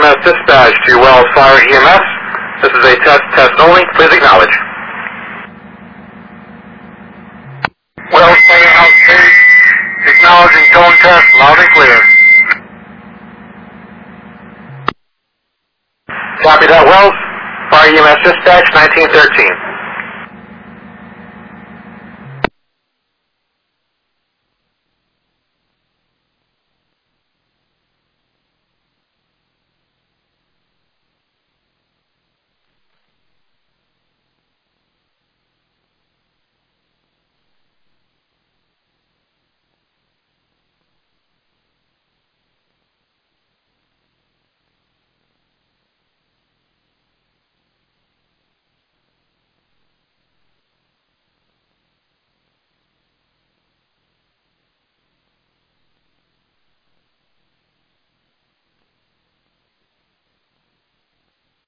EMS dispatch to Wells Fire EMS. This is a test only. Please acknowledge. Wells Firehouse Base, acknowledging tone test, loud and clear. Copy that, Wells. Fire EMS dispatch, 1913.